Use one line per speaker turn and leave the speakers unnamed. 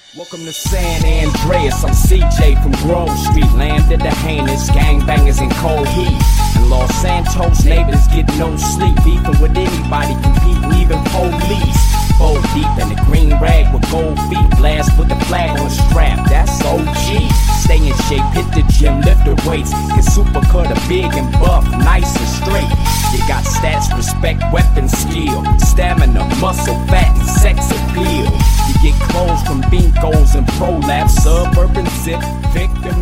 Welcome to San Andreas, I'm CJ from Grove Street. Land of the heinous, gangbangers in cold heat. In Los Santos, neighbors get no sleep. Beefing with anybody, competing, even police. Bow deep in the green rag with gold feet. Blast with the flag on the strap, that's OG. Stay in shape, hit the gym, lift the weights. Get super cutter, big and buff, nice and straight. You got stats, respect, weapon, skill. Stamina, muscle, fat, and sex appeal. You get clothes from Binkos and ProLab, Suburban Zip, Victor